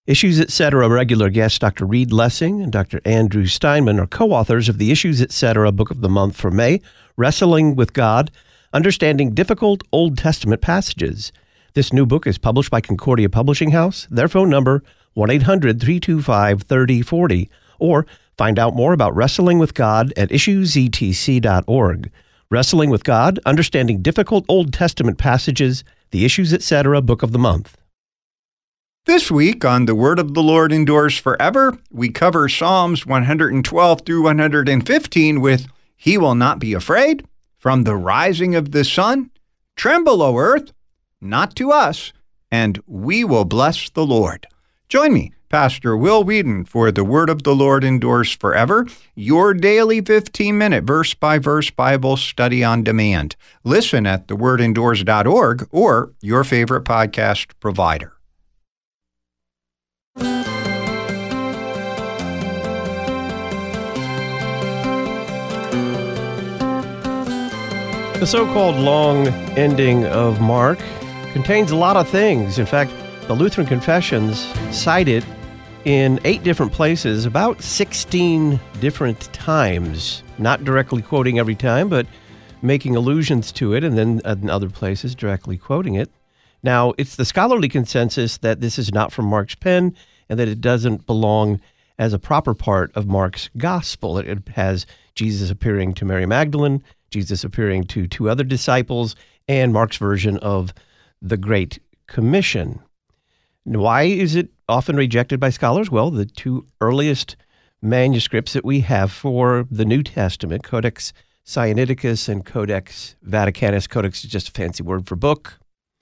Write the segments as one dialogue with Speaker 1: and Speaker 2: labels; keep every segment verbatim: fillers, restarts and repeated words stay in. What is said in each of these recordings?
Speaker 1: Issues Etc. regular guests Doctor Reed Lessing and Doctor Andrew Steinman are co-authors of the Issues Etc. Book of the Month for May, Wrestling with God, Understanding Difficult Old Testament Passages. This new book is published by Concordia Publishing House. Their phone number, one eight hundred, three two five, three oh four oh, or find out more about Wrestling with God at issues e t c dot org. Wrestling with God, Understanding Difficult Old Testament Passages, the Issues Etc. Book of the Month.
Speaker 2: This week on The Word of the Lord Endures Forever, we cover Psalms one twelve through one fifteen with He Will Not Be Afraid, From the Rising of the Sun, Tremble, O Earth, Not to Us, and We Will Bless the Lord. Join me, Pastor Will Whedon, for The Word of the Lord Endures Forever, your daily fifteen-minute verse-by-verse Bible study on demand. Listen at the word endures dot org or your favorite podcast provider.
Speaker 1: The so-called long ending of Mark contains a lot of things. In fact, the Lutheran Confessions cite it in eight different places, about sixteen different times, not directly quoting every time, but making allusions to it, and then in other places directly quoting it. Now, it's the scholarly consensus that this is not from Mark's pen and that it doesn't belong as a proper part of Mark's gospel. It has Jesus appearing to Mary Magdalene, Jesus appearing to two other disciples, and Mark's version of the Great Commission. Why is it often rejected by scholars? Well, the two earliest manuscripts that we have for the New Testament, Codex Sinaiticus and Codex Vaticanus, codex is just a fancy word for book,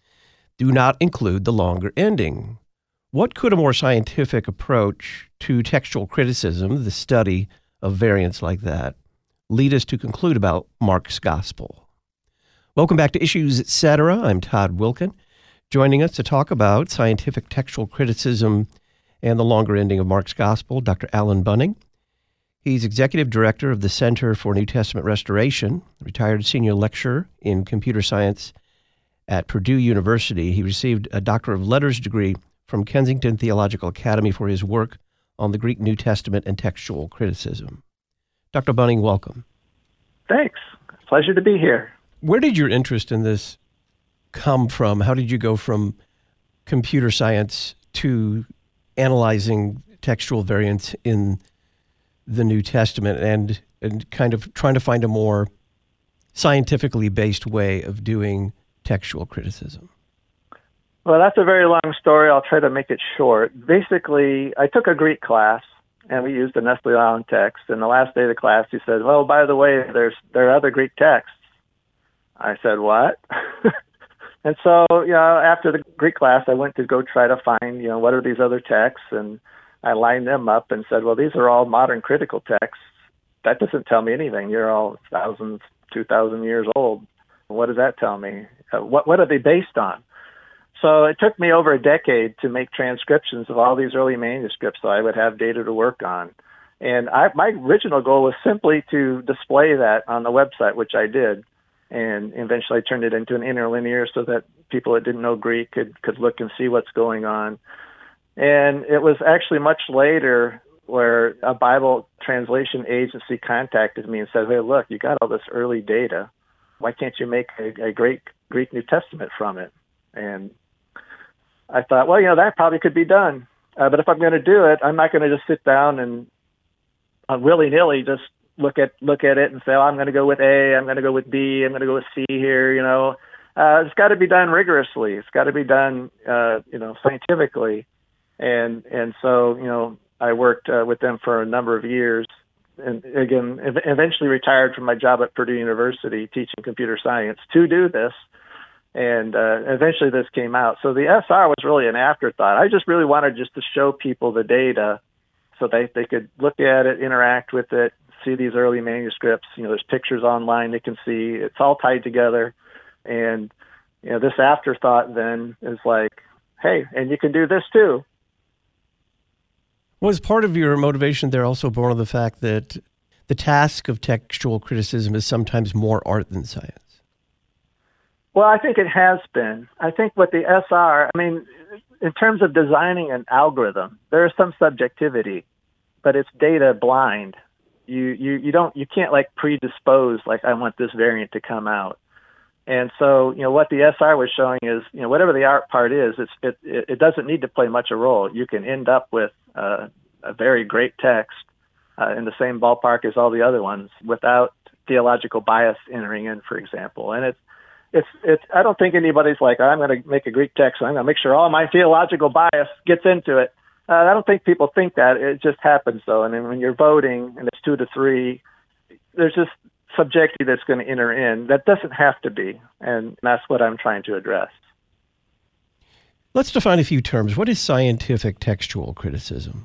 Speaker 1: do not include the longer ending. What could a more scientific approach to textual criticism, the study of variants like that, lead us to conclude about Mark's gospel? Welcome back to Issues Etc. I'm Todd Wilkin. Joining us to talk about scientific textual criticism and the longer ending of Mark's gospel, Doctor Alan Bunning. He's executive director of the Center for New Testament Restoration, retired senior lecturer in computer science at Purdue University. He received a Doctor of Letters degree from Kensington Theological Academy for his work on the Greek New Testament and textual criticism. Doctor Bunning, welcome.
Speaker 3: Thanks. Pleasure to be here.
Speaker 1: Where did your interest in this come from? How did you go from computer science to analyzing textual variants in the New Testament and, and kind of trying to find a more scientifically based way of doing textual criticism?
Speaker 3: Well, that's a very long story. I'll try to make it short. Basically, I took a Greek class, and we used the Nestle Aland text. And the last day of the class, he said, well, by the way, there's there are other Greek texts. I said, what? And so, you know, after the Greek class, I went to go try to find, you know, what are these other texts? And I lined them up and said, well, these are all modern critical texts. That doesn't tell me anything. You're all thousands, two thousand years old. What does that tell me? Uh, what what are they based on? So it took me over a decade to make transcriptions of all these early manuscripts so I would have data to work on. And I, my original goal was simply to display that on the website, which I did. And eventually I turned it into an interlinear so that people that didn't know Greek could, could look and see what's going on. And it was actually much later where a Bible translation agency contacted me and said, hey, look, you got all this early data. Why can't you make a, a great Greek New Testament from it? And I thought, well, you know, that probably could be done. Uh, but if I'm going to do it, I'm not going to just sit down and uh, willy-nilly just look at look at it and say, oh, I'm going to go with A, I'm going to go with B, I'm going to go with C here, you know. Uh, it's got to be done rigorously. It's got to be done, uh, you know, scientifically. And and so, you know, I worked uh, with them for a number of years. And again, ev- eventually retired from my job at Purdue University teaching computer science to do this. And uh, eventually this came out. So the S R was really an afterthought. I just really wanted just to show people the data so they, they could look at it, interact with it, see these early manuscripts. You know, there's pictures online they can see. It's all tied together. And, you know, this afterthought then is like, hey, and you can do this too.
Speaker 1: Was part of your motivation there also born of the fact that the task of textual criticism is sometimes more art than science?
Speaker 3: Well, I think it has been. I think with the S R, I mean, in terms of designing an algorithm, there is some subjectivity, but it's data blind. You, you, you don't, you can't like predispose, like I want this variant to come out. And so, you know, what the S R was showing is, you know, whatever the art part is, it's, it, it doesn't need to play much a role. You can end up with uh, a very great text uh, in the same ballpark as all the other ones without theological bias entering in, for example. And it's, it's, it's, I don't think anybody's like, I'm going to make a Greek text, so I'm going to make sure all my theological bias gets into it. Uh, I don't think people think that. It just happens, though. And then when you're voting and it's two to three, there's just subjectivity that's going to enter in. That doesn't have to be, and that's what I'm trying to address.
Speaker 1: Let's define a few terms. What is scientific textual criticism?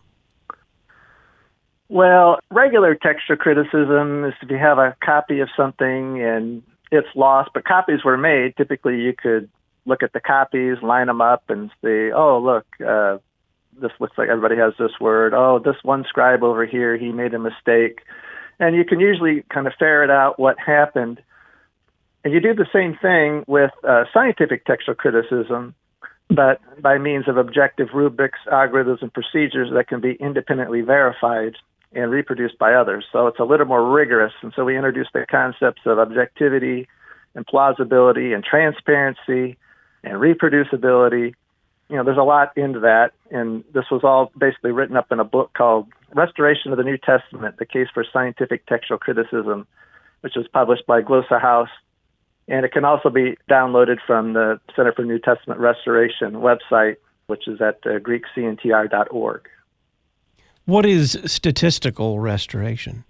Speaker 3: Well, regular textual criticism is if you have a copy of something and it's lost, but copies were made. Typically, you could look at the copies, line them up, and say, oh, look, uh, this looks like everybody has this word. Oh, this one scribe over here, he made a mistake. And you can usually kind of ferret out what happened. And you do the same thing with uh, scientific textual criticism, but by means of objective rubrics, algorithms, and procedures that can be independently verified and reproduced by others. So it's a little more rigorous. And so we introduced the concepts of objectivity and plausibility and transparency and reproducibility. You know, there's a lot into that. And this was all basically written up in a book called Restoration of the New Testament, The Case for Scientific Textual Criticism, which was published by Glossa House. And it can also be downloaded from the Center for New Testament Restoration website, which is at uh, greek c n t r dot org.
Speaker 1: What is statistical restoration?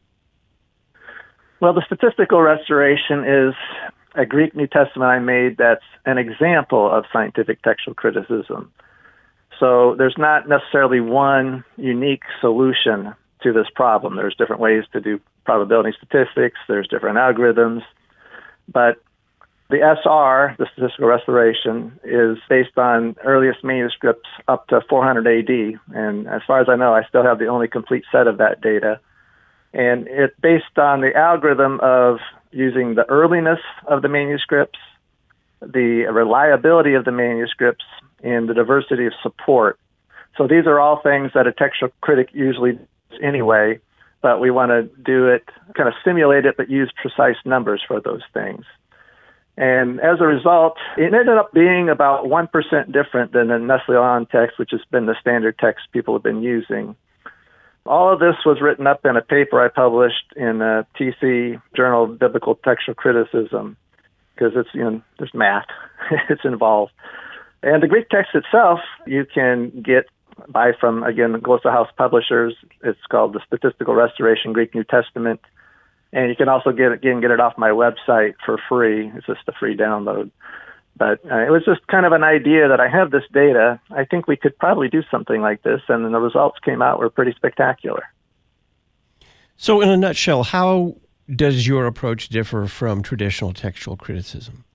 Speaker 3: Well, the statistical restoration is a Greek New Testament I made that's an example of scientific textual criticism. So there's not necessarily one unique solution to this problem. There's different ways to do probability statistics. There's different algorithms. But the S R, the statistical restoration, is based on earliest manuscripts up to four hundred A D. And as far as I know, I still have the only complete set of that data. And it's based on the algorithm of using the earliness of the manuscripts, the reliability of the manuscripts, and the diversity of support. So these are all things that a textual critic usually does anyway, but we want to do it, kind of simulate it, but use precise numbers for those things. And as a result, it ended up being about one percent different than the Nestle-Aland text, which has been the standard text people have been using. All of this was written up in a paper I published in a T C Journal of Biblical Textual Criticism, because it's, you know, there's math, it's involved. And the Greek text itself, you can get buy from, again, the Glossa House publishers. It's called the Statistical Restoration Greek New Testament. And you can also get it, again, get it off my website for free. It's just a free download. But uh, it was just kind of an idea that I have this data. I think we could probably do something like this. And then the results came out were pretty spectacular.
Speaker 1: So in a nutshell, how does your approach differ from traditional textual criticism?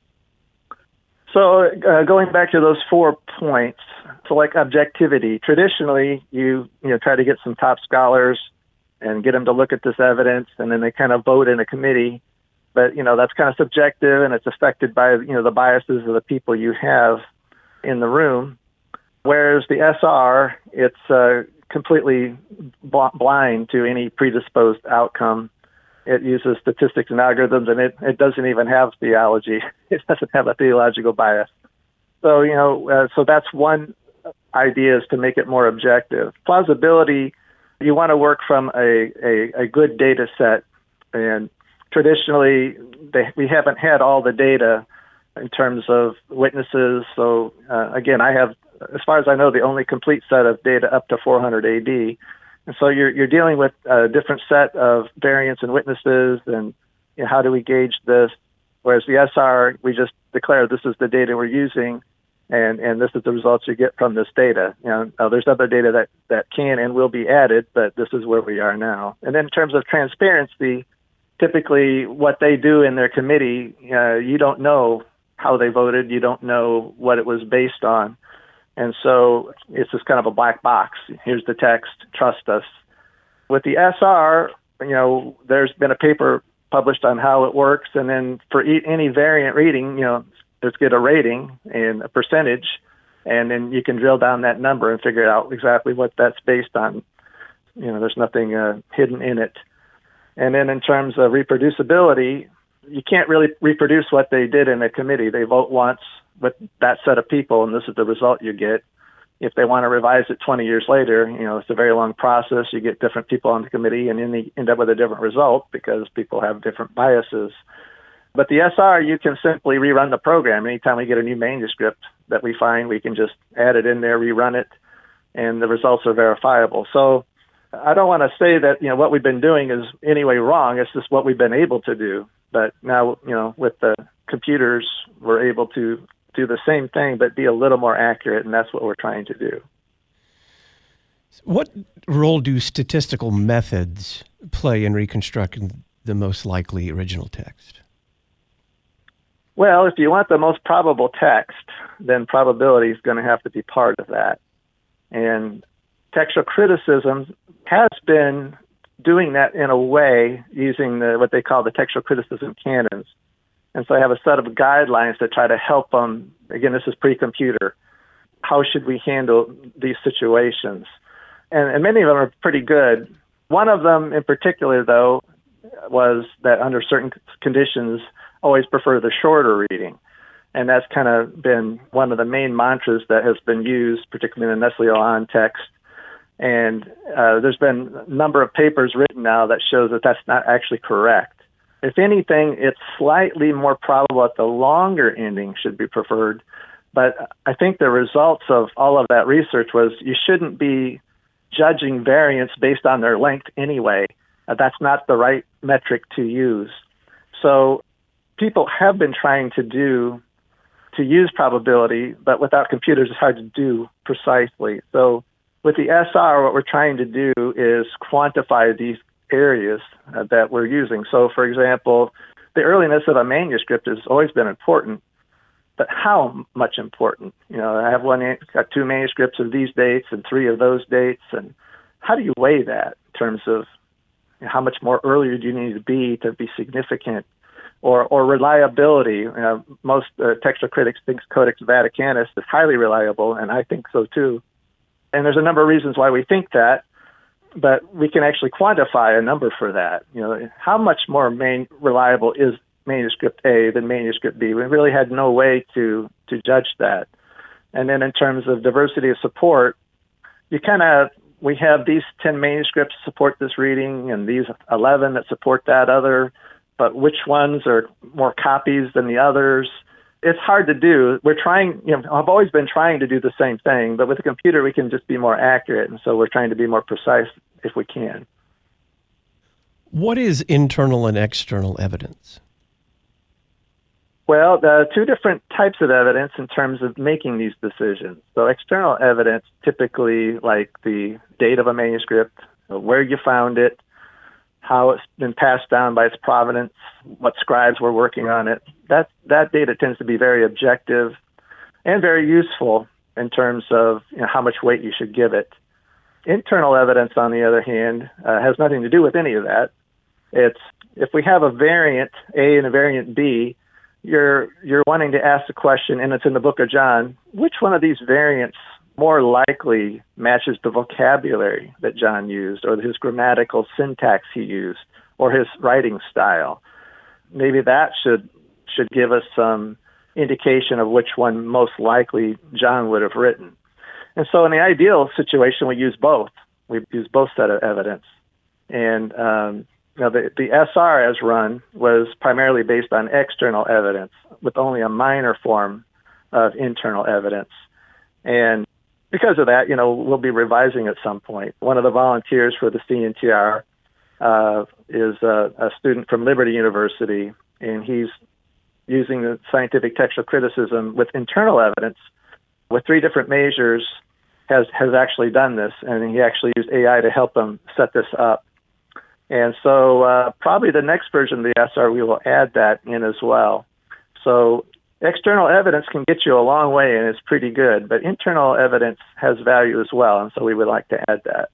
Speaker 3: So uh, going back to those four points, so like objectivity, traditionally you you know try to get some top scholars and get them to look at this evidence, and then they kind of vote in a committee. But, you know, that's kind of subjective, and it's affected by, you know, the biases of the people you have in the room. Whereas the S R, it's uh, completely bl- blind to any predisposed outcome. It uses statistics and algorithms, and it, it doesn't even have theology. It doesn't have a theological bias. So, you know, uh, so that's one idea, is to make it more objective. Plausibility, you want to work from a, a, a good data set, and traditionally they, we haven't had all the data in terms of witnesses. So uh, again, I have, as far as I know, the only complete set of data up to four hundred A D. And so you're you're dealing with a different set of variants and witnesses, and you know, how do we gauge this? Whereas the S R, we just declare this is the data we're using, and, and this is the results you get from this data. You know, uh, there's other data that, that can and will be added, but this is where we are now. And then in terms of transparency, typically what they do in their committee, uh, you don't know how they voted. You don't know what it was based on. And so it's just kind of a black box. Here's the text, trust us. With the S R, you know, there's been a paper published on how it works. And then for e- any variant reading, you know, let's get a rating and a percentage. And then you can drill down that number and figure out exactly what that's based on. You know, there's nothing uh, hidden in it. And then in terms of reproducibility, you can't really reproduce what they did in a committee. They vote once with that set of people, and this is the result you get. If they want to revise it twenty years later, you know, it's a very long process. You get different people on the committee, and then you end up with a different result because people have different biases. But the S R, you can simply rerun the program. Anytime we get a new manuscript that we find, we can just add it in there, rerun it, and the results are verifiable. So I don't want to say that, you know, what we've been doing is anyway wrong. It's just what we've been able to do. But now, you know, with the computers, we're able to do the same thing, but be a little more accurate, and that's what we're trying to do.
Speaker 1: What role do statistical methods play in reconstructing the most likely original text?
Speaker 3: Well, if you want the most probable text, then probability is going to have to be part of that. And textual criticism has been doing that in a way using the, what they call the textual criticism canons. And so I have a set of guidelines to try to help them. Again, this is pre-computer. How should we handle these situations? And, and many of them are pretty good. One of them in particular, though, was that under certain conditions, always prefer the shorter reading. And that's kind of been one of the main mantras that has been used, particularly in the Nestle Aland text. And uh, there's been a number of papers written now that shows that that's not actually correct. If anything, it's slightly more probable that the longer ending should be preferred. But I think the results of all of that research was you shouldn't be judging variants based on their length anyway. Uh, that's not the right metric to use. So people have been trying to do, to use probability, but without computers, it's hard to do precisely. So with the S R, what we're trying to do is quantify these areas uh, that we're using. So, for example, the earliness of a manuscript has always been important, but how much important? You know, I have one, got two manuscripts of these dates and three of those dates, and how do you weigh that in terms of how much more earlier do you need to be to be significant, or or reliability? Uh, most uh, textual critics think Codex Vaticanus is highly reliable, and I think so too. And there's a number of reasons why we think that, but we can actually quantify a number for that. You know, how much more main, reliable is manuscript A than manuscript B? We really had no way to to judge that. And then in terms of diversity of support, you kind of, we have these ten manuscripts support this reading and these eleven that support that other, but which ones are more copies than the others? It's hard to do. We're trying, you know, I've always been trying to do the same thing, but with a computer, we can just be more accurate. And so we're trying to be more precise if we can.
Speaker 1: What is internal and external evidence?
Speaker 3: Well, there are two different types of evidence in terms of making these decisions. So external evidence, typically like the date of a manuscript, where you found it, how it's been passed down by its provenance, what scribes were working on it. That that data tends to be very objective and very useful in terms of, you know, how much weight you should give it. Internal evidence, on the other hand, uh, has nothing to do with any of that. It's if we have a variant A and a variant B, you're you're wanting to ask the question, and it's in the book of John, which one of these variants more likely matches the vocabulary that John used, or his grammatical syntax he used, or his writing style? Maybe that should should give us some indication of which one most likely John would have written. And so in the ideal situation, we use both. We use both set of evidence. And um, you know, the, the S R as run was primarily based on external evidence with only a minor form of internal evidence. And because of that, you know, we'll be revising at some point. One of the volunteers for the C N T R uh, is a, a student from Liberty University, and he's using the scientific textual criticism with internal evidence with three different measures, has, has actually done this, and he actually used A I to help him set this up. And so uh, probably the next version of the S R, we will add that in as well. So external evidence can get you a long way, and it's pretty good, but internal evidence has value as well, and so we would like to add that.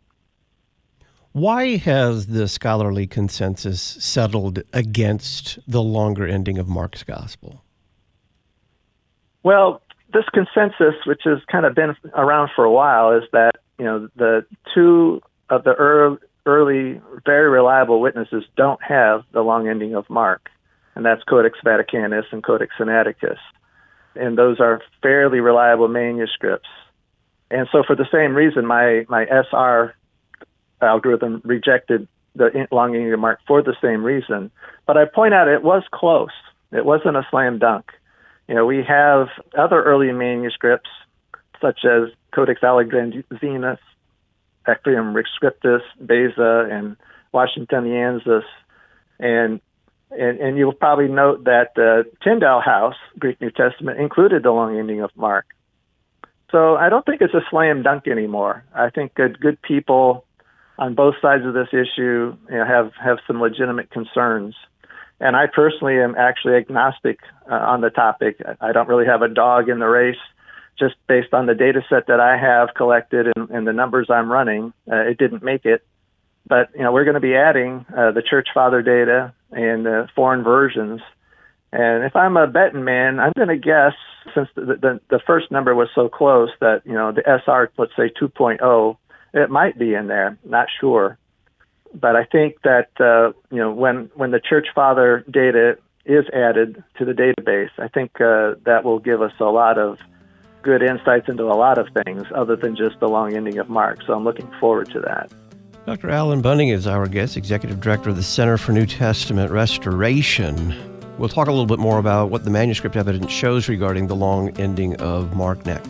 Speaker 1: Why has the scholarly consensus settled against the longer ending of Mark's gospel?
Speaker 3: Well, this consensus, which has kind of been around for a while, is that, you know, the two of the early, early very reliable witnesses don't have the long ending of Mark, and that's Codex Vaticanus and Codex Sinaiticus. And those are fairly reliable manuscripts. And so for the same reason, my, my S R algorithm rejected the long ending of Mark for the same reason. But I point out it was close. It wasn't a slam dunk. You know, we have other early manuscripts, such as Codex Alexandrinus, Ecrium Rescriptus, Beza, and Washingtonianus, and and and you'll probably note that uh, Tyndale House, Greek New Testament, included the long ending of Mark. So I don't think it's a slam dunk anymore. I think good good people on both sides of this issue, you know, have have some legitimate concerns. And I personally am actually agnostic uh, on the topic. I don't really have a dog in the race. Just based on the data set that I have collected and, and the numbers I'm running, uh, it didn't make it. But, you know, we're going to be adding uh, the Church Father data and uh, foreign versions. And if I'm a betting man, I'm going to guess, since the, the, the first number was so close, that, you know, the S R, let's say two point oh, it might be in there. Not sure. But I think that, uh, you know, when, when the Church Father data is added to the database, I think uh, that will give us a lot of good insights into a lot of things other than just the long ending of Mark. So I'm looking forward to that.
Speaker 1: Doctor Alan Bunning is our guest, Executive Director of the Center for New Testament Restoration. We'll talk a little bit more about what the manuscript evidence shows regarding the long ending of Mark next.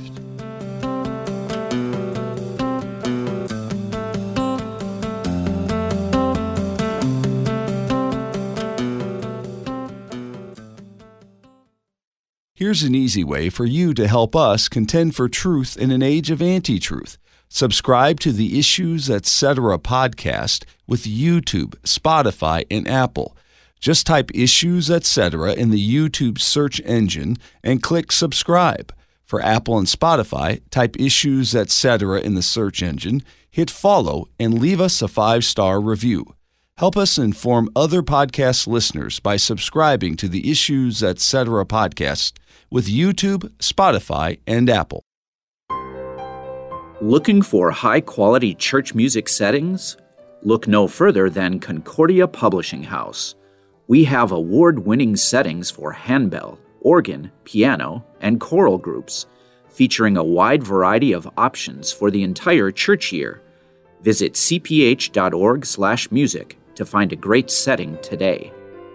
Speaker 4: Here's an easy way for you to help us contend for truth in an age of anti-truth. Subscribe to the Issues Etc. podcast with YouTube, Spotify, and Apple. Just type Issues Etc. in the YouTube search engine and click subscribe. For Apple and Spotify, type Issues Etc. in the search engine, hit follow, and leave us a five-star review. Help us inform other podcast listeners by subscribing to the Issues Etc. podcast with YouTube, Spotify, and Apple.
Speaker 5: Looking for high-quality church music settings? Look no further than Concordia Publishing House. We have award-winning settings for handbell, organ, piano, and choral groups, featuring a wide variety of options for the entire church year. Visit c p h dot org slash music to find a great setting today.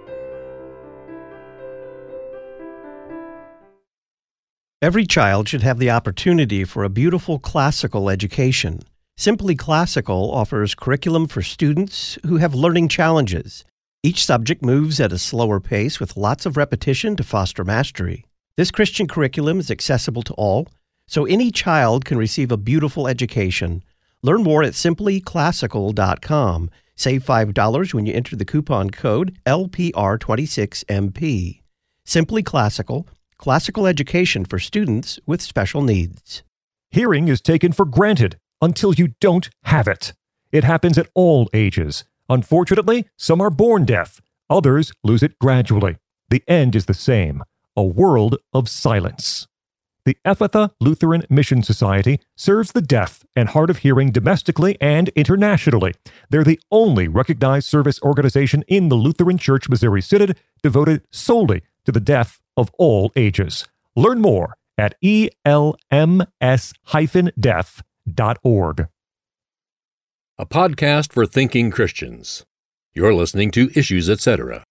Speaker 1: Every child should have the opportunity for a beautiful classical education. Simply Classical offers curriculum for students who have learning challenges. Each subject moves at a slower pace with lots of repetition to foster mastery. This Christian curriculum is accessible to all, so any child can receive a beautiful education. Learn more at simply classical dot com. Save five dollars when you enter the coupon code L P R twenty-six M P. Simply Classical, classical education for students with special needs.
Speaker 6: Hearing is taken for granted until you don't have it. It happens at all ages. Unfortunately, some are born deaf. Others lose it gradually. The end is the same, a world of silence. The Ephatha Lutheran Mission Society serves the deaf and hard of hearing domestically and internationally. They're the only recognized service organization in the Lutheran Church Missouri Synod devoted solely to the deaf of all ages. Learn more at E L M S dash deaf dot org.
Speaker 7: A podcast for thinking Christians. You're listening to Issues Etc.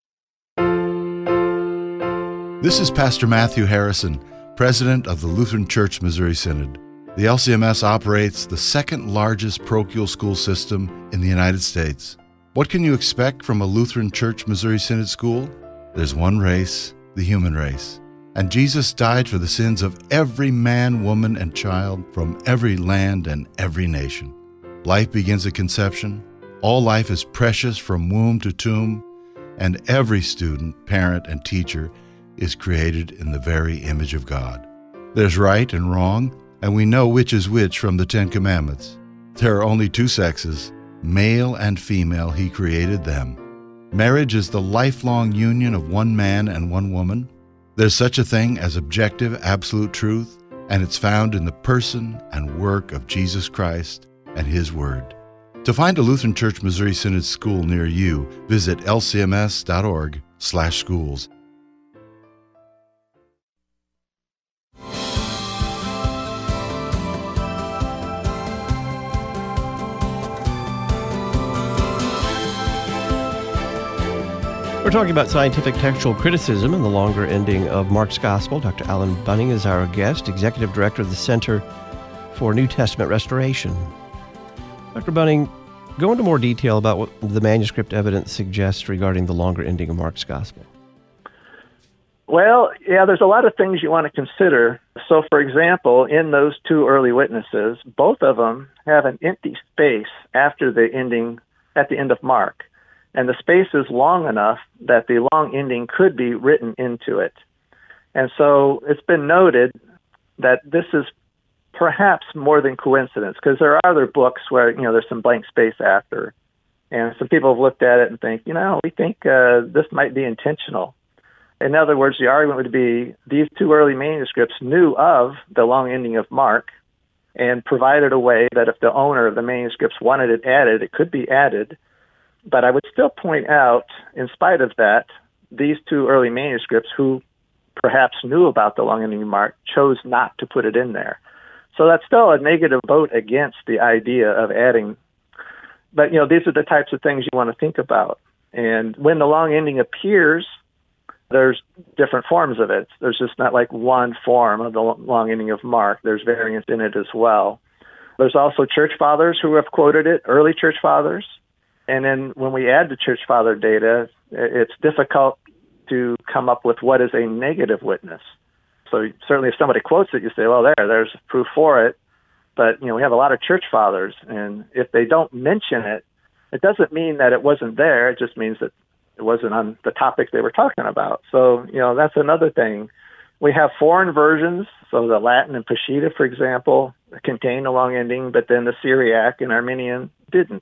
Speaker 8: This is Pastor Matthew Harrison, President of the Lutheran Church Missouri Synod. The L C M S operates the second largest parochial school system in the United States. What can you expect from a Lutheran Church Missouri Synod school? There's one race, the human race. And Jesus died for the sins of every man, woman, and child from every land and every nation. Life begins at conception. All life is precious from womb to tomb. And every student, parent, and teacher is created in the very image of God. There's right and wrong, and we know which is which from the Ten Commandments. There are only two sexes, male and female. He created them. Marriage is the lifelong union of one man and one woman. There's such a thing as objective, absolute truth, and it's found in the person and work of Jesus Christ and His Word. To find a Lutheran Church Missouri Synod school near you, visit l c m s dot org slash schools.
Speaker 1: We're talking about scientific textual criticism and the longer ending of Mark's Gospel. Doctor Alan Bunning is our guest, Executive Director of the Center for New Testament Restoration. Doctor Bunning, go into more detail about what the manuscript evidence suggests regarding the longer ending of Mark's Gospel.
Speaker 3: Well, yeah, there's a lot of things you want to consider. So, for example, in those two early witnesses, both of them have an empty space after the ending, at the end of Mark. And the space is long enough that the long ending could be written into it. And so it's been noted that this is perhaps more than coincidence, because there are other books where, you know, there's some blank space after. And some people have looked at it and think, you know, we think uh, this might be intentional. In other words, the argument would be these two early manuscripts knew of the long ending of Mark and provided a way that if the owner of the manuscripts wanted it added, it could be added. But I would still point out, in spite of that, these two early manuscripts, who perhaps knew about the long ending of Mark, chose not to put it in there. So that's still a negative vote against the idea of adding. But, you know, these are the types of things you want to think about. And when the long ending appears, there's different forms of it. There's just not like one form of the long ending of Mark. There's variants in it as well. There's also church fathers who have quoted it, early church fathers. And then when we add the church father data, it's difficult to come up with what is a negative witness. So certainly if somebody quotes it, you say, well, there, there's proof for it. But, you know, we have a lot of church fathers, and if they don't mention it, it doesn't mean that it wasn't there. It just means that it wasn't on the topic they were talking about. So, you know, that's another thing. We have foreign versions. So the Latin and Peshitta, for example, contain a long ending, but then the Syriac and Armenian didn't.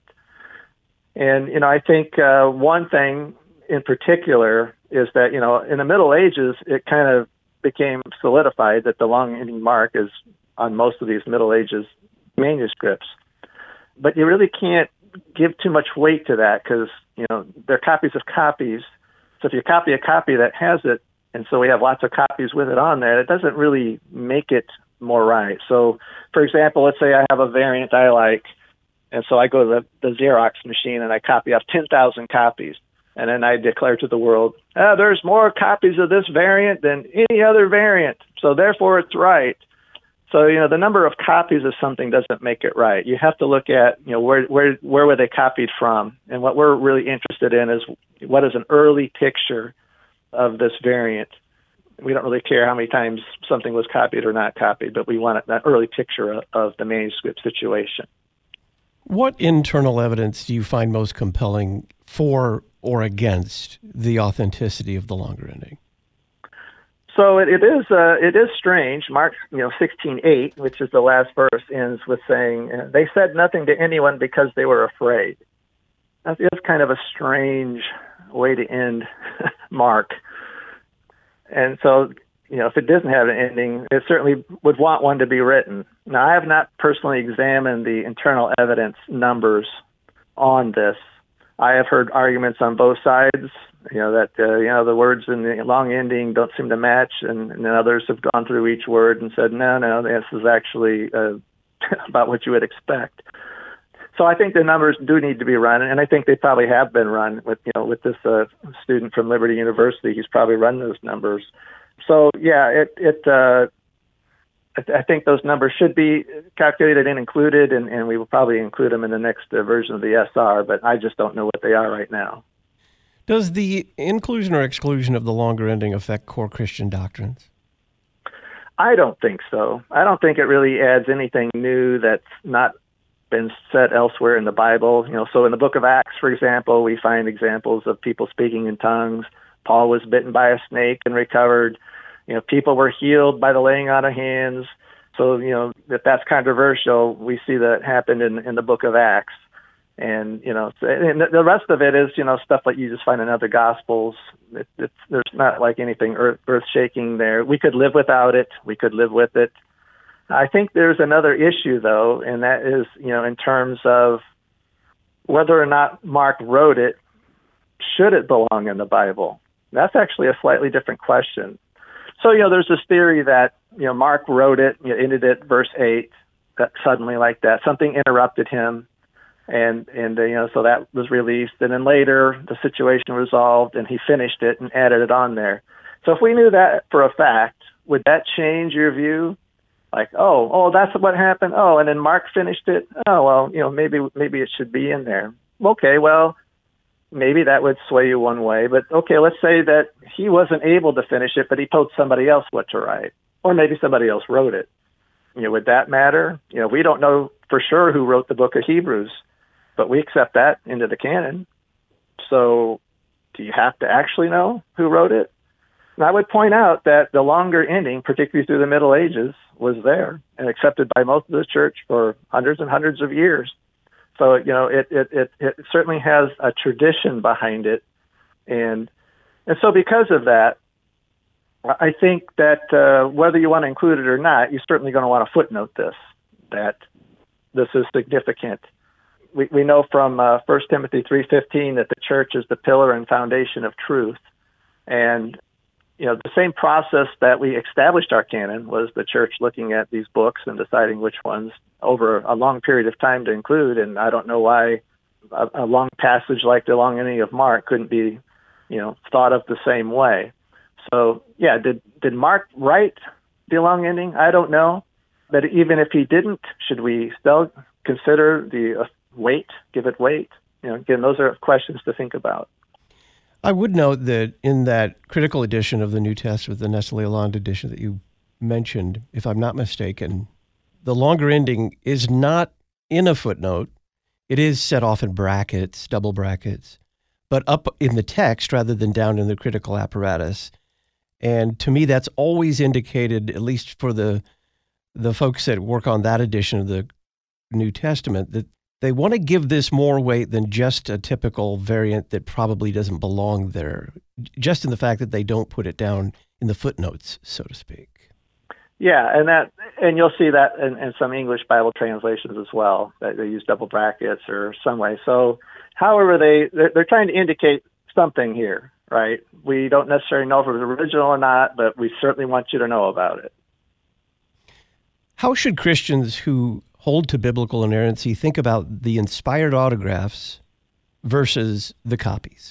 Speaker 3: And, you know, I think uh, one thing in particular is that, you know, in the Middle Ages, it kind of became solidified that the long ending Mark is on most of these Middle Ages manuscripts. But you really can't give too much weight to that because, you know, they're copies of copies. So if you copy a copy that has it, and so we have lots of copies with it on there, it doesn't really make it more right. So, for example, let's say I have a variant I like, and so I go to the, the Xerox machine and I copy off ten thousand copies. And then I declare to the world, oh, there's more copies of this variant than any other variant, so therefore it's right. So, you know, the number of copies of something doesn't make it right. You have to look at, you know, where where where were they copied from? And what we're really interested in is what is an early picture of this variant. We don't really care how many times something was copied or not copied, but we want that early picture of, of the manuscript situation.
Speaker 1: What internal evidence do you find most compelling for or against the authenticity of the longer ending?
Speaker 3: So it, it is uh, it is strange. Mark, you know, sixteen eight, which is the last verse, ends with saying, "They said nothing to anyone because they were afraid." That is kind of a strange way to end Mark. And so, you know, if it doesn't have an ending, it certainly would want one to be written. Now, I have not personally examined the internal evidence numbers on this. I have heard arguments on both sides, you know, that, uh, you know, the words in the long ending don't seem to match, and, and then others have gone through each word and said, no, no, this is actually uh, about what you would expect. So I think the numbers do need to be run, and I think they probably have been run with, you know, with this uh, student from Liberty University. He's probably run those numbers. So, yeah, it, it uh, I think those numbers should be calculated and included, and, and we will probably include them in the next uh, version of the S R, but I just don't know what they are right now.
Speaker 1: Does the inclusion or exclusion of the longer ending affect core Christian doctrines?
Speaker 3: I don't think so. I don't think it really adds anything new that's not been said elsewhere in the Bible. You know, so in the book of Acts, for example, we find examples of people speaking in tongues. Paul was bitten by a snake and recovered. You know, people were healed by the laying on of hands. So, you know, if that's controversial, we see that happen in, in the book of Acts. And, you know, and the rest of it is, you know, stuff like you just find in other Gospels. It, it's, there's not like anything earth, earth-shaking there. We could live without it. We could live with it. I think there's another issue, though, and that is, you know, in terms of whether or not Mark wrote it, should it belong in the Bible? That's actually a slightly different question. So, you know, there's this theory that, you know, Mark wrote it, you know, ended at verse eight, that suddenly like that. Something interrupted him. And, and uh, you know, so that was released. And then later, the situation resolved, and he finished it and added it on there. So if we knew that for a fact, would that change your view? Like, oh, oh, that's what happened. Oh, and then Mark finished it. Oh, well, you know, maybe maybe it should be in there. Okay, well, maybe that would sway you one way. But, okay, let's say that he wasn't able to finish it, but he told somebody else what to write. Or maybe somebody else wrote it. You know, would that matter? You know, we don't know for sure who wrote the book of Hebrews, but we accept that into the canon. So do you have to actually know who wrote it? And I would point out that the longer ending, particularly through the Middle Ages, was there and accepted by most of the church for hundreds and hundreds of years. So, you know, it, it, it, it certainly has a tradition behind it. And and so because of that, I think that uh, whether you want to include it or not, you're certainly going to want to footnote this, that this is significant. We, we know from uh, First Timothy three fifteen that the church is the pillar and foundation of truth. And, you know, the same process that we established our canon was the church looking at these books and deciding which ones over a long period of time to include. And I don't know why a, a long passage like the long ending of Mark couldn't be, you know, thought of the same way. So, yeah, did, did Mark write the long ending? I don't know. But even if he didn't, should we still consider the uh, weight, give it weight? You know, again, those are questions to think about.
Speaker 1: I would note that in that critical edition of the New Testament, the Nestle Aland edition that you mentioned, if I'm not mistaken, the longer ending is not in a footnote. It is set off in brackets, double brackets, but up in the text rather than down in the critical apparatus. And to me, that's always indicated, at least for the the folks that work on that edition of the New Testament, that they want to give this more weight than just a typical variant that probably doesn't belong there, just in the fact that they don't put it down in the footnotes, so to speak.
Speaker 3: Yeah, and that, and you'll see that in, in some English Bible translations as well, that they use double brackets or some way. So however they, they're, they're trying to indicate something here, right? We don't necessarily know if it was original or not, but we certainly want you to know about it.
Speaker 1: How should Christians who hold to biblical inerrancy think about the inspired autographs versus the copies?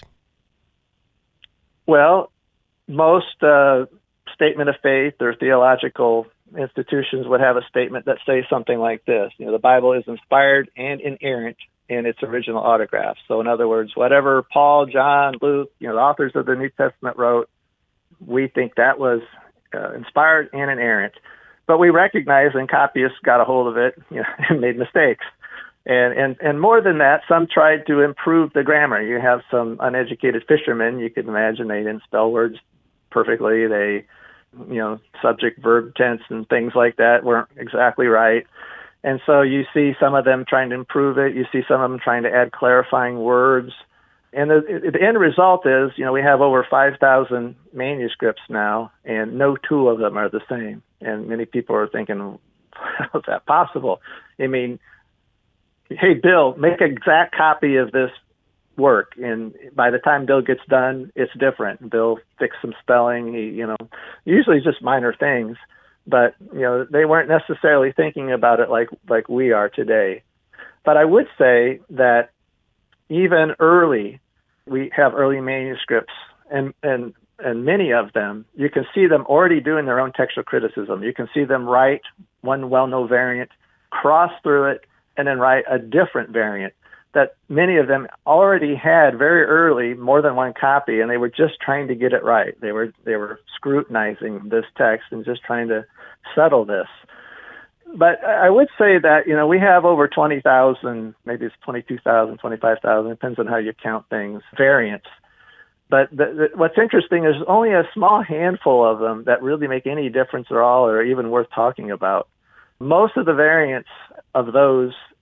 Speaker 3: Well, most uh, statement of faith or theological institutions would have a statement that says something like this. You know, the Bible is inspired and inerrant in its original autographs. So in other words, whatever Paul, John, Luke, you know, the authors of the New Testament wrote, we think that was uh, inspired and inerrant. But we recognize, and copyists got a hold of it, you know, and made mistakes. And, and and more than that, some tried to improve the grammar. You have some uneducated fishermen, you can imagine they didn't spell words perfectly. They, you know, subject, verb, tense, and things like that weren't exactly right. And so you see some of them trying to improve it. You see some of them trying to add clarifying words. And the, the end result is, you know, we have over five thousand manuscripts now, and no two of them are the same. And many people are thinking, how is that possible? I mean, hey, Bill, make an exact copy of this work. And by the time Bill gets done, it's different. Bill fixed some spelling. He, you know, usually just minor things. But, you know, they weren't necessarily thinking about it like, like we are today. But I would say that even early, we have early manuscripts, and, and, and many of them, you can see them already doing their own textual criticism. You can see them write one well-known variant, cross through it, and then write a different variant. That many of them already had very early more than one copy, and they were just trying to get it right. They were they were scrutinizing this text and just trying to settle this. But I would say that, you know, we have over twenty thousand, maybe it's twenty-two thousand, twenty-five thousand, depends on how you count things, variants. But the, the, what's interesting is only a small handful of them that really make any difference at all or even worth talking about. Most of the variants of those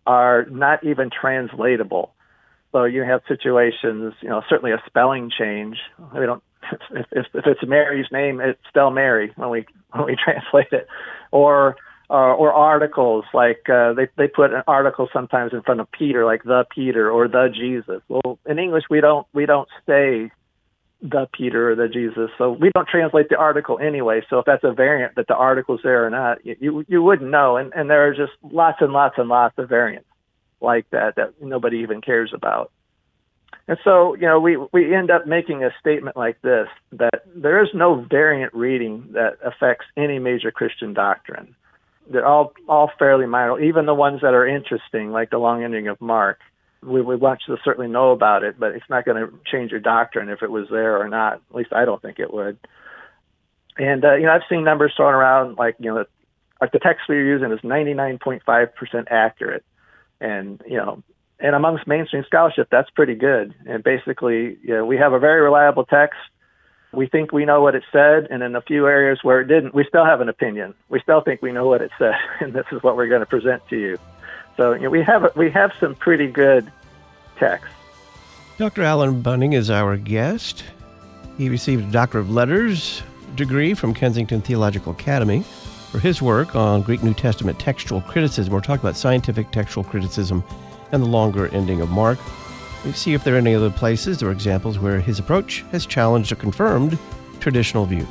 Speaker 3: are not even translatable. So you have situations, you know, certainly a spelling change. We don't, if, if, if it's Mary's name, it's still Mary when we when we translate it, or uh, or articles like uh, they they put an article sometimes in front of Peter, like the Peter or the Jesus. Well, in English we don't we don't say the Peter or the Jesus, so we don't translate the article anyway. So if that's a variant that the article's there or not, you you, you wouldn't know. And and there are just lots and lots and lots of variants like that that nobody even cares about. And so, you know, we, we end up making a statement like this, that there is no variant reading that affects any major Christian doctrine. They're all, all fairly minor, even the ones that are interesting, like the long ending of Mark. We, we want you to certainly know about it, but it's not going to change your doctrine if it was there or not. At least I don't think it would. And, uh, you know, I've seen numbers thrown around like, you know, like the text we're using is ninety-nine point five percent accurate. And, you know, and amongst mainstream scholarship, that's pretty good. And basically, you know, we have a very reliable text. We think we know what it said, and in a few areas where it didn't, we still have an opinion. We still think we know what it said, and this is what we're going to present to you. So, you know, we have we have some pretty good text.
Speaker 1: Doctor Alan Bunning is our guest. He received a Doctor of Letters degree from Kensington Theological Academy for his work on Greek New Testament textual criticism. We're talking about scientific textual criticism and the longer ending of Mark. We see if there are any other places or examples where his approach has challenged or confirmed traditional views.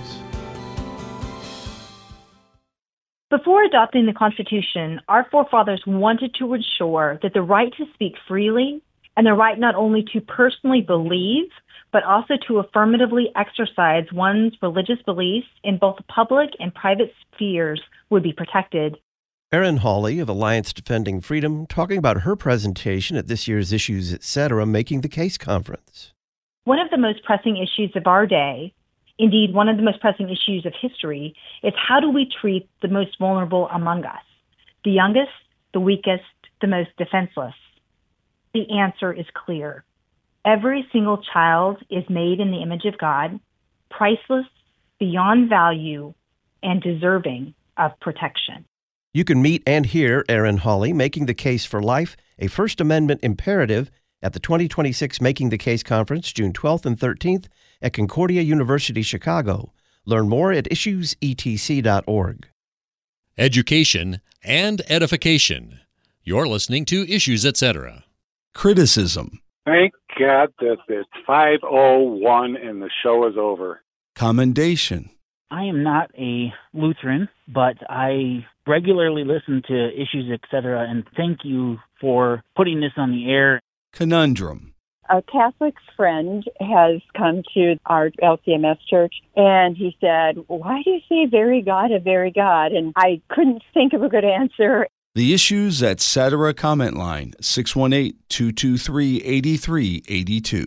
Speaker 9: Before adopting the Constitution, our forefathers wanted to ensure that the right to speak freely and the right not only to personally believe, but also to affirmatively exercise one's religious beliefs in both public and private spheres would be protected.
Speaker 1: Erin Hawley of Alliance Defending Freedom talking about her presentation at this year's Issues, et cetera, Making the Case conference.
Speaker 9: One of the most pressing issues of our day, indeed one of the most pressing issues of history, is how do we treat the most vulnerable among us? The youngest, the weakest, the most defenseless. The answer is clear. Every single child is made in the image of God, priceless, beyond value, and deserving of protection.
Speaker 1: You can meet and hear Erin Hawley making the case for life, a First Amendment imperative, at the twenty twenty-six Making the Case Conference, June twelfth and thirteenth at Concordia University, Chicago. Learn more at issues e t c dot org.
Speaker 7: Education and edification. You're listening to Issues, et cetera.
Speaker 4: Criticism.
Speaker 10: Thank God that it's five oh one and the show is over.
Speaker 4: Commendation.
Speaker 11: I am not a Lutheran, but I regularly listen to Issues, et cetera, and thank you for putting this on the air.
Speaker 4: Conundrum.
Speaker 12: A Catholic friend has come to our L C M S church, and he said, why do you say very God, a very God? And I couldn't think of a good answer.
Speaker 4: The Issues, et cetera comment line, six one eight, two two three, eight three eight two.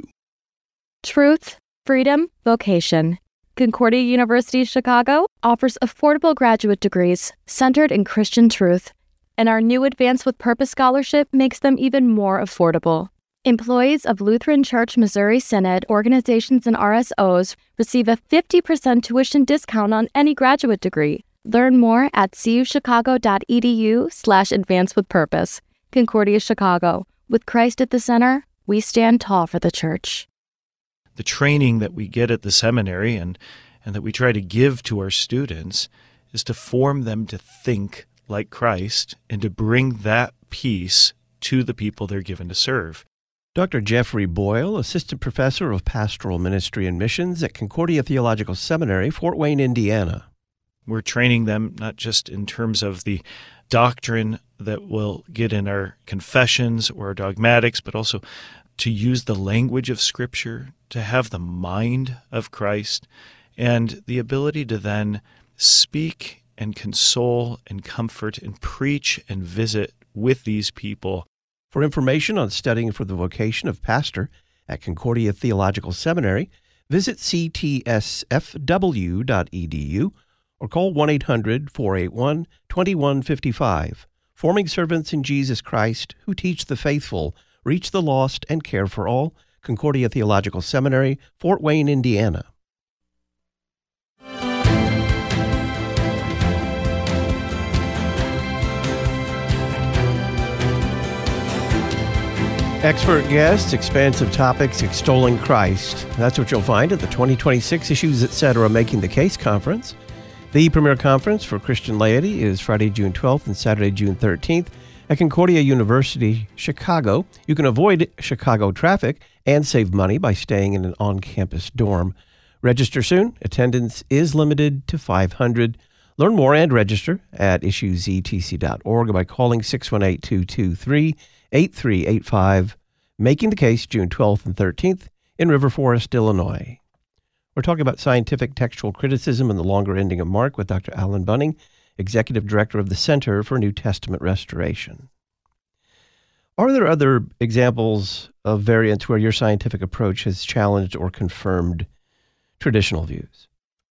Speaker 13: Truth, freedom, vocation. Concordia University Chicago offers affordable graduate degrees centered in Christian truth, and our new Advance with Purpose scholarship makes them even more affordable. Employees of Lutheran Church Missouri Synod organizations and R S Os receive a fifty percent tuition discount on any graduate degree. Learn more at cuchicago.edu slash advance with purpose. Concordia Chicago. With Christ at the center, we stand tall for the church.
Speaker 14: The training that we get at the seminary and, and that we try to give to our students is to form them to think like Christ and to bring that peace to the people they're given to serve.
Speaker 1: Doctor Jeffrey Boyle, Assistant Professor of Pastoral Ministry and Missions at Concordia Theological Seminary, Fort Wayne, Indiana.
Speaker 14: We're training them not just in terms of the doctrine that we'll get in our confessions or our dogmatics, but also to use the language of Scripture, to have the mind of Christ, and the ability to then speak and console and comfort and preach and visit with these people.
Speaker 1: For information on studying for the vocation of pastor at Concordia Theological Seminary, visit c t s f w dot e d u or call one eight hundred, four eight one, two one five five. Forming servants in Jesus Christ who teach the faithful, reach the lost, and care for all. Concordia Theological Seminary, Fort Wayne, Indiana. Expert guests, expansive topics, extolling Christ. That's what you'll find at the twenty twenty-six Issues Etc. Making the Case Conference. The premier conference for Christian laity is Friday, June twelfth and Saturday, June thirteenth at Concordia University, Chicago. You can avoid Chicago traffic and save money by staying in an on-campus dorm. Register soon. Attendance is limited to five hundred. Learn more and register at issues e t c dot org by calling six one eight, two two three, eight three eight five. Making the Case, June twelfth and thirteenth in River Forest, Illinois. We're talking about scientific textual criticism and the longer ending of Mark with Doctor Alan Bunning, Executive Director of the Center for New Testament Restoration. Are there other examples of variants where your scientific approach has challenged or confirmed traditional views?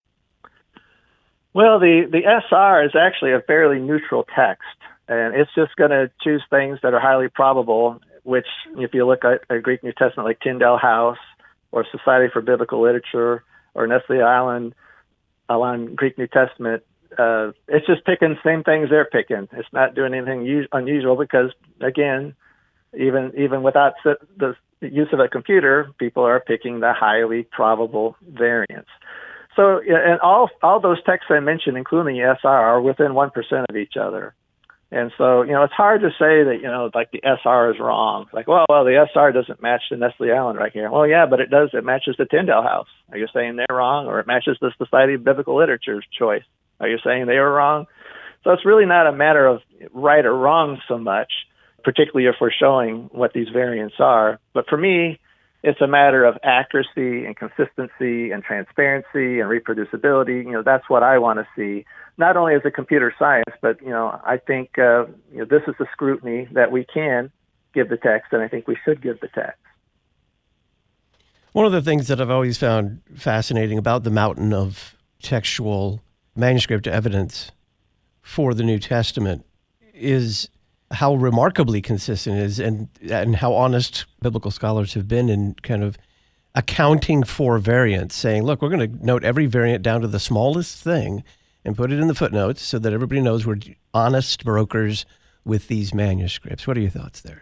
Speaker 3: Well, the, the S R is actually a fairly neutral text, and it's just going to choose things that are highly probable, which, if you look at a Greek New Testament like Tyndale House or Society for Biblical Literature or Nestle Island, Island Greek New Testament, uh, it's just picking the same things they're picking. It's not doing anything us- unusual because, again, even even without the use of a computer, people are picking the highly probable variants. So, and all all those texts I mentioned, including the S R, are within one percent of each other. And so, you know, it's hard to say that, you know, like the S R is wrong. Like, well, well, the S R doesn't match the Nestle Island right here. Well, yeah, but it does. It matches the Tyndale House. Are you saying they're wrong? Or it matches the Society of Biblical Literature's choice. Are you saying they were wrong? So it's really not a matter of right or wrong so much, particularly if we're showing what these variants are. But for me, it's a matter of accuracy and consistency and transparency and reproducibility. You know, that's what I want to see, not only as a computer science, but, you know, I think uh, you know, this is the scrutiny that we can give the text, and I think we should give the text.
Speaker 1: One of the things that I've always found fascinating about the mountain of textual manuscript evidence for the New Testament is how remarkably consistent it is, and and how honest biblical scholars have been in kind of accounting for variants, saying, look, we're going to note every variant down to the smallest thing and put it in the footnotes so that everybody knows we're honest brokers with these manuscripts. What are your thoughts there?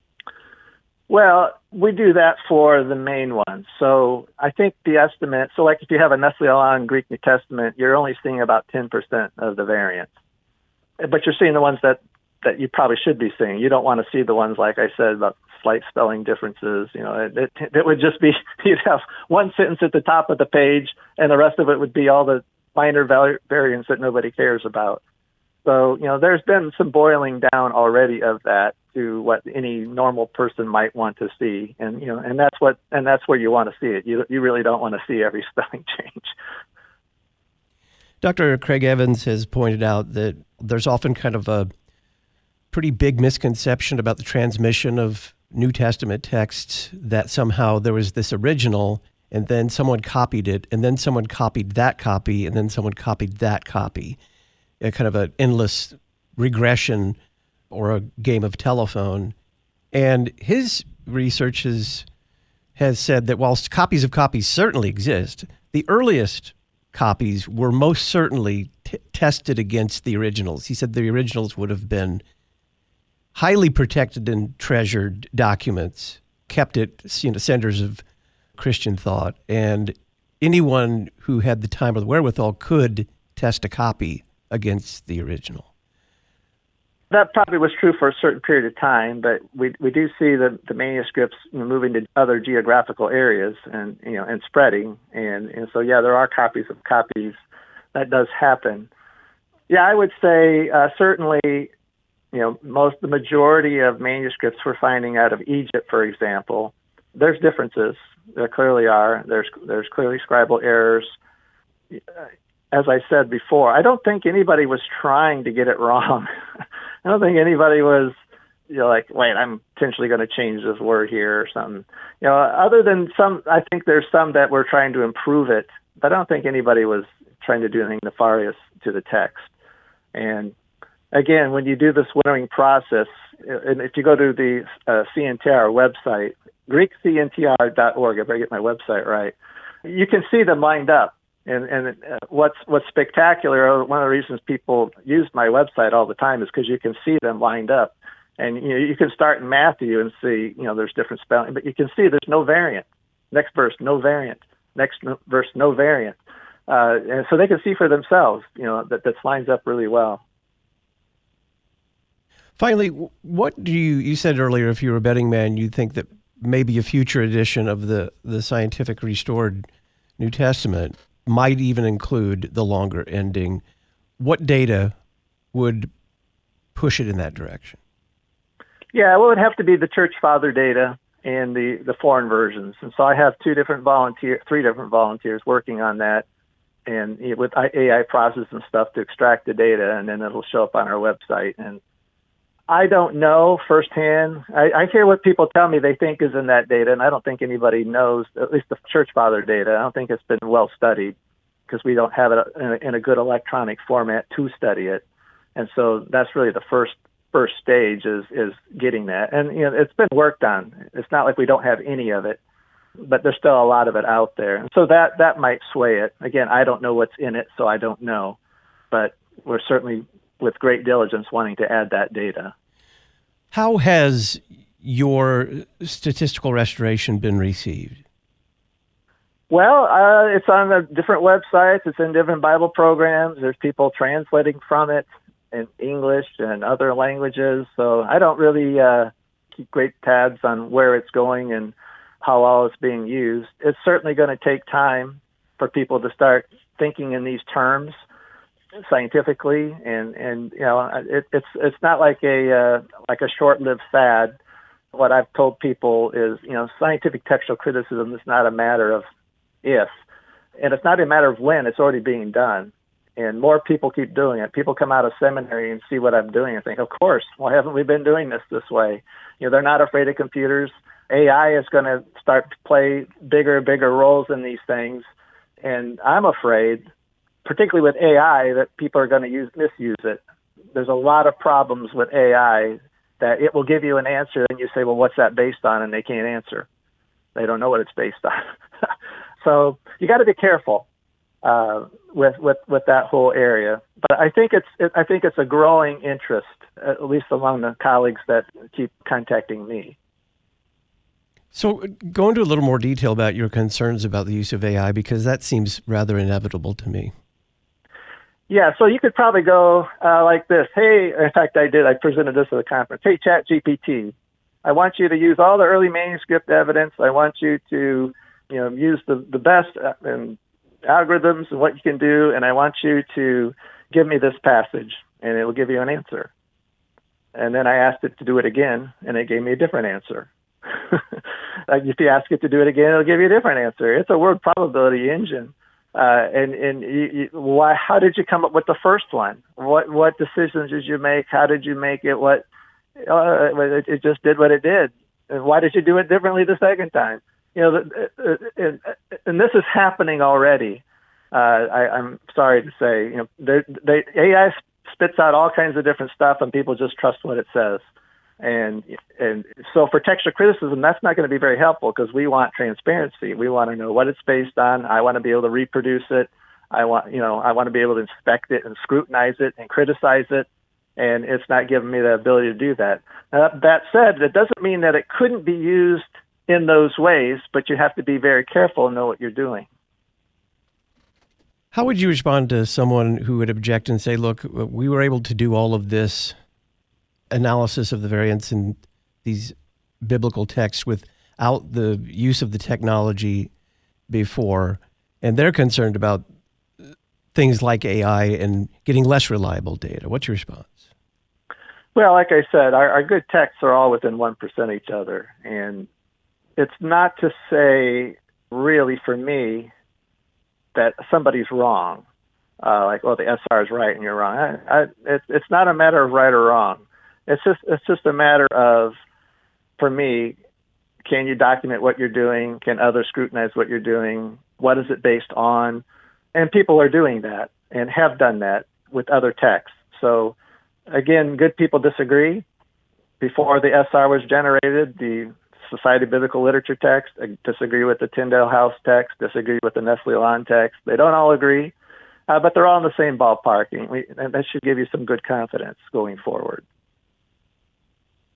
Speaker 3: Well, we do that for the main ones. So I think the estimate, so like if you have a Nestle Island Greek New Testament, you're only seeing about ten percent of the variants. But you're seeing the ones that that you probably should be seeing. You don't want to see the ones, like I said, about slight spelling differences. You know, it, it, it would just be, you'd have one sentence at the top of the page, and the rest of it would be all the minor val- variants that nobody cares about. So, you know, there's been some boiling down already of that to what any normal person might want to see. And, you know, and that's what, and that's where you want to see it. You, you really don't want to see every spelling change.
Speaker 1: Doctor Craig Evans has pointed out that there's often kind of a pretty big misconception about the transmission of New Testament texts, that somehow there was this original and then someone copied it and then someone copied that copy and then someone copied that copy. A kind of an endless regression or a game of telephone. And his research has, has said that whilst copies of copies certainly exist, the earliest copies were most certainly t- tested against the originals. He said the originals would have been highly protected and treasured documents, kept at, you know, centers of Christian thought, and anyone who had the time or the wherewithal could test a copy against the original.
Speaker 3: That probably was true for a certain period of time, but we we do see the, the manuscripts, you know, moving to other geographical areas and, you know, and spreading, and, and so yeah, there are copies of copies. That does happen. Yeah, I would say uh, certainly. You know, most, the majority of manuscripts we're finding out of Egypt, for example, there's differences. There clearly are. There's there's clearly scribal errors. As I said before, I don't think anybody was trying to get it wrong. I don't think anybody was, you know, like, wait, I'm potentially going to change this word here or something. You know, other than some, I think there's some that were trying to improve it, but I don't think anybody was trying to do anything nefarious to the text. And again, when you do this winnowing process, and if you go to the uh, C N T R website, Greek C N T R dot org, if I get my website right, you can see them lined up. And, and uh, what's what's spectacular, one of the reasons people use my website all the time is because you can see them lined up. And you know, you can start in Matthew and see, you know, there's different spelling, but you can see there's no variant. Next verse, no variant. Next no, verse, no variant. Uh, and so they can see for themselves, you know, that this lines up really well.
Speaker 1: Finally, what do you, you said earlier, if you were a betting man, you think that maybe a future edition of the, the Scientific Restored New Testament might even include the longer ending. What data would push it in that direction?
Speaker 3: Yeah, well, it would have to be the church father data and the, the foreign versions. And so I have two different volunteer, three different volunteers working on that, and you know, with A I process and stuff to extract the data, and then it'll show up on our website. And I don't know firsthand. I, I hear what people tell me they think is in that data, and I don't think anybody knows, at least the church father data. I don't think it's been well studied because we don't have it in a, in a good electronic format to study it. And so that's really the first first stage is is getting that. And you know, it's been worked on. It's not like we don't have any of it, but there's still a lot of it out there. And so that that might sway it. Again, I don't know what's in it, so I don't know. But we're certainly, with great diligence, wanting to add that data.
Speaker 1: How has your statistical restoration been received?
Speaker 3: Well, uh, it's on the different websites. It's in different Bible programs. There's people translating from it in English and other languages. So I don't really uh, keep great tabs on where it's going and how all it's being used. It's certainly going to take time for people to start thinking in these terms scientifically, and and you know, it, it's it's not like a uh, like a short-lived fad. What I've told people is, you know, scientific textual criticism is not a matter of if, and it's not a matter of when. It's already being done, and more people keep doing it. People come out of seminary and see what I'm doing and think, of course, why haven't we been doing this this way? You know, they're not afraid of computers. A I is going to start to play bigger and bigger roles in these things, and I'm afraid, particularly with A I, that people are going to use misuse it. There's a lot of problems with A I that it will give you an answer, and you say, well, what's that based on? And they can't answer. They don't know what it's based on. So you got to be careful uh, with, with with that whole area. But I think it's it, I think it's a growing interest, at least among the colleagues that keep contacting me.
Speaker 1: So go into a little more detail about your concerns about the use of A I, because that seems rather inevitable to me.
Speaker 3: Yeah, so you could probably go uh, like this. Hey, in fact, I did. I presented this at a conference. Hey, ChatGPT, I want you to use all the early manuscript evidence. I want you to, you know, use the, the best and algorithms and what you can do, and I want you to give me this passage, and it will give you an answer. And then I asked it to do it again, and it gave me a different answer. Like if you ask it to do it again, it'll give you a different answer. It's a word probability engine. Uh, and and you, you, why? How did you come up with the first one? What what decisions did you make? How did you make it? What uh, it, it just did what it did. And why did you do it differently the second time? You know, and, and this is happening already. Uh, I, I'm sorry to say, you know, they, they, A I spits out all kinds of different stuff, and people just trust what it says. And and so for textual criticism, that's not going to be very helpful, because we want transparency. We want to know what it's based on. I want to be able to reproduce it. I want, you know, I want to be able to inspect it and scrutinize it and criticize it. And it's not giving me the ability to do that. Now, that said, that doesn't mean that it couldn't be used in those ways, but you have to be very careful and know what you're doing.
Speaker 1: How would you respond to someone who would object and say, look, we were able to do all of this analysis of the variants in these biblical texts without the use of the technology before, and they're concerned about things like A I and getting less reliable data? What's your response?
Speaker 3: Well, like I said, our, our good texts are all within one percent of each other, and it's not to say, really, for me, that somebody's wrong. Uh, like, well, the S R is right and you're wrong. I, I, it, it's not a matter of right or wrong. It's just it's just a matter of, for me, can you document what you're doing? Can others scrutinize what you're doing? What is it based on? And people are doing that and have done that with other texts. So, again, good people disagree. Before the S R was generated, the Society of Biblical Literature text, I disagree with the Tyndale House text, disagree with the Nestle Aland text. They don't all agree, uh, but they're all in the same ballpark, and, we, and that should give you some good confidence going forward.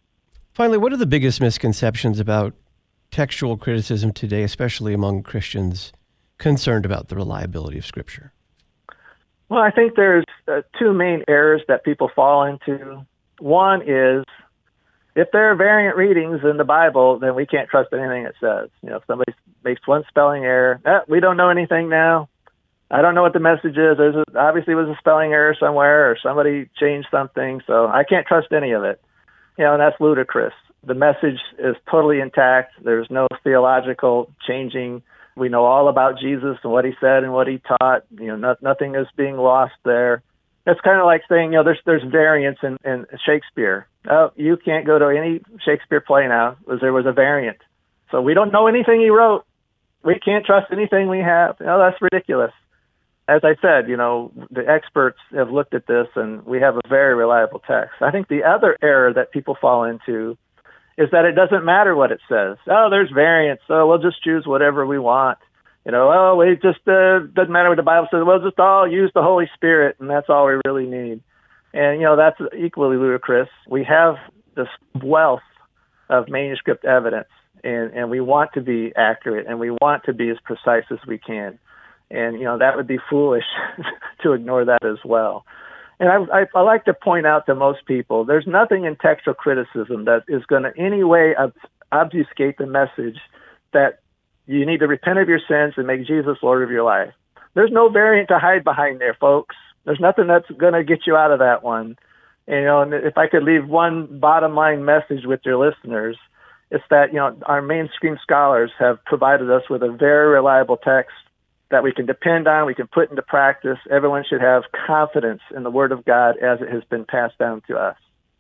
Speaker 1: Finally, what are the biggest misconceptions about textual criticism today, especially among Christians concerned about the reliability of Scripture?
Speaker 3: Well, I think there's uh, two main errors that people fall into. One is, if there are variant readings in the Bible, then we can't trust anything it says. You know, if somebody makes one spelling error, eh, we don't know anything now. I don't know what the message is. There's a, obviously was a spelling error somewhere, or somebody changed something, so I can't trust any of it. You know, and that's ludicrous. The message is totally intact. There's no theological changing. We know all about Jesus and what he said and what he taught. You know, no, nothing is being lost there. It's kind of like saying, you know, there's there's variants in, in Shakespeare. Oh, you can't go to any Shakespeare play now because there was a variant. So we don't know anything he wrote. We can't trust anything we have. You know, that's ridiculous. As I said, you know, the experts have looked at this, and we have a very reliable text. I think the other error that people fall into is that it doesn't matter what it says. Oh, there's variants, so we'll just choose whatever we want. You know, oh, it just uh, doesn't matter what the Bible says. We'll just all use the Holy Spirit, and that's all we really need. And, you know, that's equally ludicrous. We have this wealth of manuscript evidence, and, and we want to be accurate, and we want to be as precise as we can. And, you know, that would be foolish to ignore that as well. And I, I, I like to point out to most people, there's nothing in textual criticism that is going to any way ob- obfuscate the message that you need to repent of your sins and make Jesus Lord of your life. There's no variant to hide behind there, folks. There's nothing that's going to get you out of that one. And, you know, and if I could leave one bottom line message with your listeners, it's that, you know, our mainstream scholars have provided us with a very reliable text that we can depend on, we can put into practice. Everyone should have confidence in the Word of God as it has been passed down to us.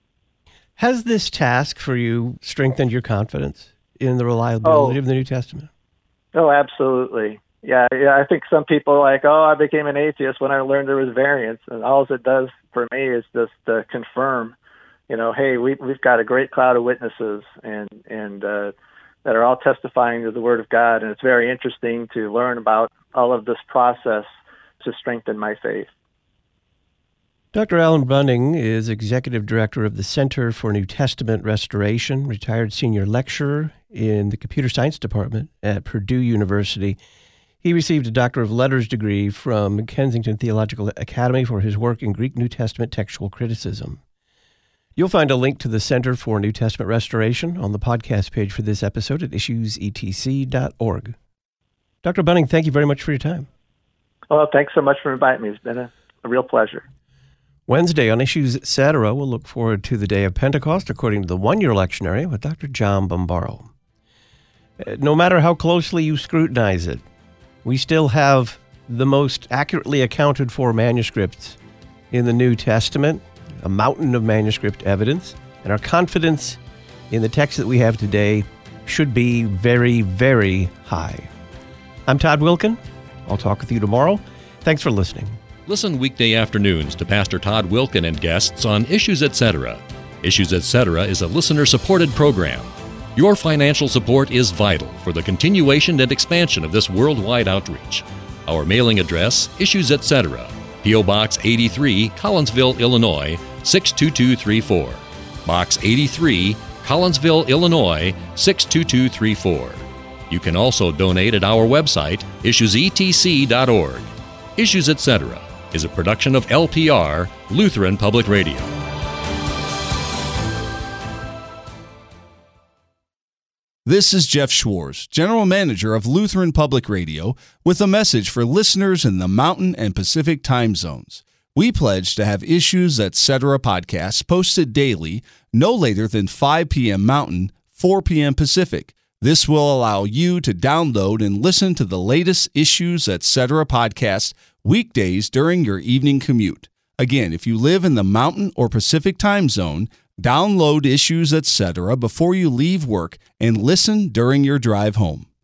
Speaker 1: Has this task for you strengthened your confidence in the reliability
Speaker 3: oh.
Speaker 1: of the New Testament?
Speaker 3: Oh, absolutely. Yeah, yeah. I think some people are like, oh, I became an atheist when I learned there was variance, and all it does for me is just to confirm, you know, hey, we, we've got a great cloud of witnesses, and and uh, that are all testifying to the Word of God, and it's very interesting to learn about all of this process to strengthen my faith.
Speaker 1: Doctor Alan Bunning is Executive Director of the Center for New Testament Restoration, retired senior lecturer in the Computer Science Department at Purdue University. He received a Doctor of Letters degree from Kensington Theological Academy for his work in Greek New Testament textual criticism. You'll find a link to the Center for New Testament Restoration on the podcast page for this episode at issues e t c dot org. Doctor Bunning, thank you very much for your time.
Speaker 3: Well, thanks so much for inviting me. It's been a, a real pleasure.
Speaker 1: Wednesday on Issues et cetera, we'll look forward to the day of Pentecost according to the one-year lectionary with Doctor John Bombaro. No matter how closely you scrutinize it, we still have the most accurately accounted for manuscripts in the New Testament, a mountain of manuscript evidence, and our confidence in the text that we have today should be very, very high. I'm Todd Wilken. I'll talk with you tomorrow. Thanks for listening.
Speaker 7: Listen weekday afternoons to Pastor Todd Wilken and guests on Issues et cetera. Issues et cetera is a listener-supported program. Your financial support is vital for the continuation and expansion of this worldwide outreach. Our mailing address, Issues et cetera, P O. Box eighty-three, Collinsville, Illinois, six two two three four. Box eighty-three, Collinsville, Illinois, six two two three four. You can also donate at our website, issues e t c dot org. Issues et cetera is a production of L P R, Lutheran Public Radio.
Speaker 4: This is Jeff Schwartz, General Manager of Lutheran Public Radio, with a message for listeners in the Mountain and Pacific time zones. We pledge to have Issues et cetera podcasts posted daily, no later than five p.m. Mountain, four p.m. Pacific. This will allow you to download and listen to the latest Issues et cetera podcast weekdays during your evening commute. Again, if you live in the Mountain or Pacific time zone, download Issues et cetera before you leave work and listen during your drive home.